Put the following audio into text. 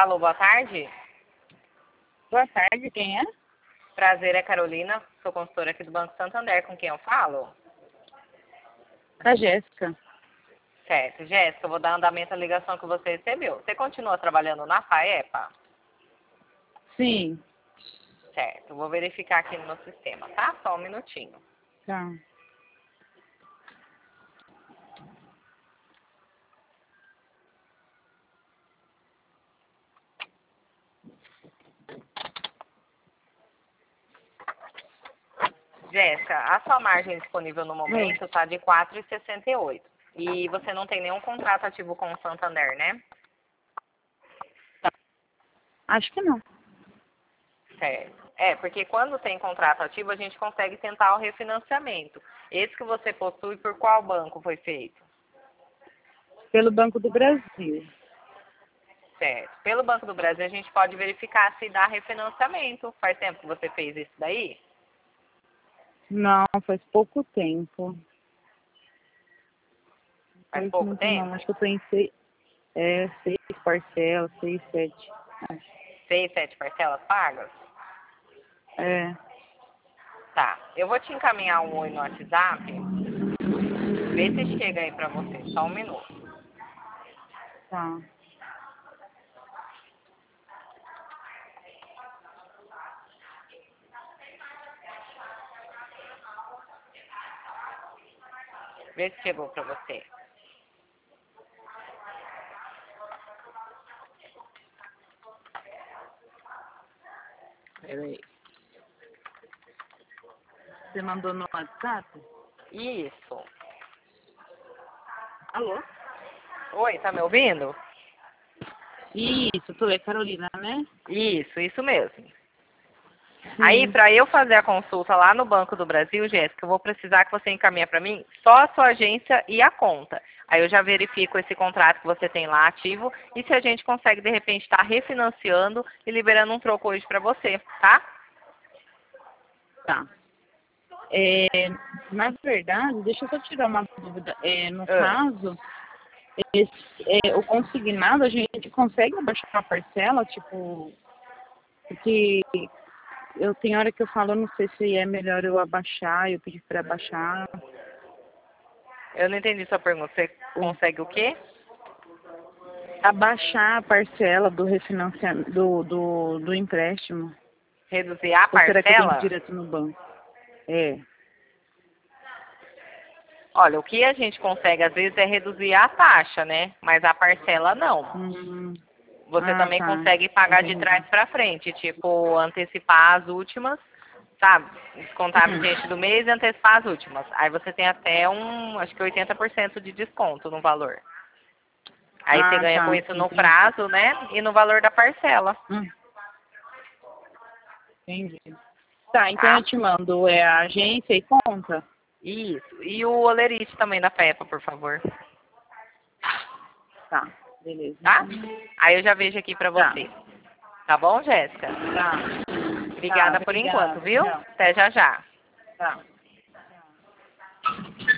Alô, boa tarde. Boa tarde, quem é? Prazer, é Carolina. Sou consultora aqui do Banco Santander. Com quem eu falo? Da Jéssica. Certo. Jéssica, eu vou dar andamento à ligação que você recebeu. Você continua trabalhando na FAEPA? Sim. Certo. Vou verificar aqui no meu sistema, tá? Só um minutinho. Tá. Jéssica, a sua margem disponível no momento está de 4,68. E você não tem nenhum contrato ativo com o Santander, né? Acho que não. Certo. É, porque quando tem contrato ativo, a gente consegue tentar o refinanciamento. Esse que você possui, por qual banco foi feito? Pelo Banco do Brasil. Certo. Pelo Banco do Brasil, a gente pode verificar se dá refinanciamento. Faz tempo que você fez isso daí? Não, faz pouco tempo. Faz Faz pouco muito tempo? não. Acho que eu tô em seis parcelas, 6, 7. Acho. 6, 7 parcelas pagas? É. Tá. Eu vou te encaminhar um oi no WhatsApp. Vê se chega aí pra você. Só um minuto. Tá. Vê se chegou pra você. Peraí. Você mandou no WhatsApp? Isso. Alô? Oi, tá me ouvindo? Isso, tu é Carolina, né? Isso mesmo. Aí, Sim. para eu fazer a consulta lá no Banco do Brasil, Jéssica, eu vou precisar que você encaminhe para mim só a sua agência e a conta. Aí eu já verifico esse contrato que você tem lá ativo e se a gente consegue, de repente, estar refinanciando e liberando um troco hoje para você, tá? Tá. Na verdade, deixa eu só tirar uma dúvida. No Ah. caso, o consignado, a gente consegue abaixar a parcela, tipo, porque tem hora que eu falo, eu não sei se é melhor eu abaixar, eu pedir para abaixar. Eu não entendi sua pergunta. Você consegue o quê? Abaixar a parcela do refinanciamento, do empréstimo. Reduzir a Ou será que eu tenho que ir parcela? direto no banco? É. Olha, o que a gente consegue às vezes é reduzir a taxa, né? Mas a parcela não. Você também Tá. consegue pagar de Entendi. trás para frente, tipo, antecipar as últimas, sabe? Descontar a vigente do mês e antecipar as últimas. Aí você tem até acho que 80% de desconto no valor. Aí você ganha com Tá. isso no Entendi. prazo, né? E no valor da parcela, Entendi. Tá, então tá? eu te mando a agência e conta. Isso. E o olerite também da FEPA, por favor. Tá, beleza. Tá? Aí eu já vejo aqui pra Tá. você. Tá bom, Jéssica? Tá. Obrigada por enquanto, Obrigada. viu? Tchau. Até já já. Tá.